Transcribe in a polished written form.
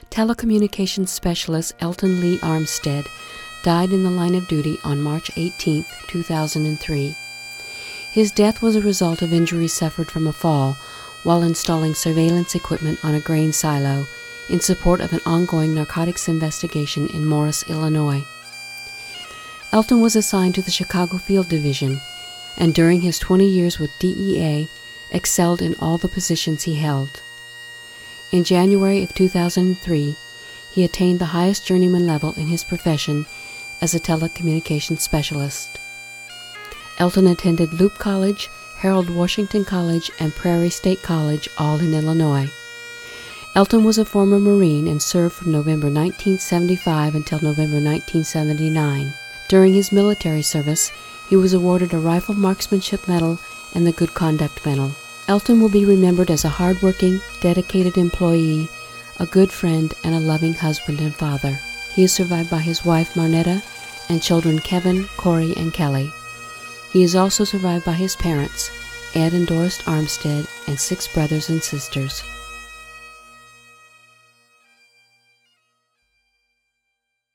Telecommunications specialist Elton Lee Armstead died in the line of duty on March 18, 2003. His death was a result of injuries suffered from a fall while installing surveillance equipment on a grain silo in support of an ongoing narcotics investigation in Morris, Illinois. Elton was assigned to the Chicago Field Division, and during his 20 years with DEA, excelled in all the positions he held. In January of 2003, he attained the highest journeyman level in his profession as a telecommunications specialist. Elton attended Loop College, Harold Washington College, and Prairie State College, all in Illinois. Elton was a former Marine and served from November 1975 until November 1979. During his military service, he was awarded a Rifle Marksmanship Medal and the Good Conduct Medal. Elton will be remembered as a hardworking, dedicated employee, a good friend, and a loving husband and father. He is survived by his wife Marnetta and children Kevin, Corey, and Kelly. He is also survived by his parents, Ed and Doris Armstead, and 6 brothers and sisters.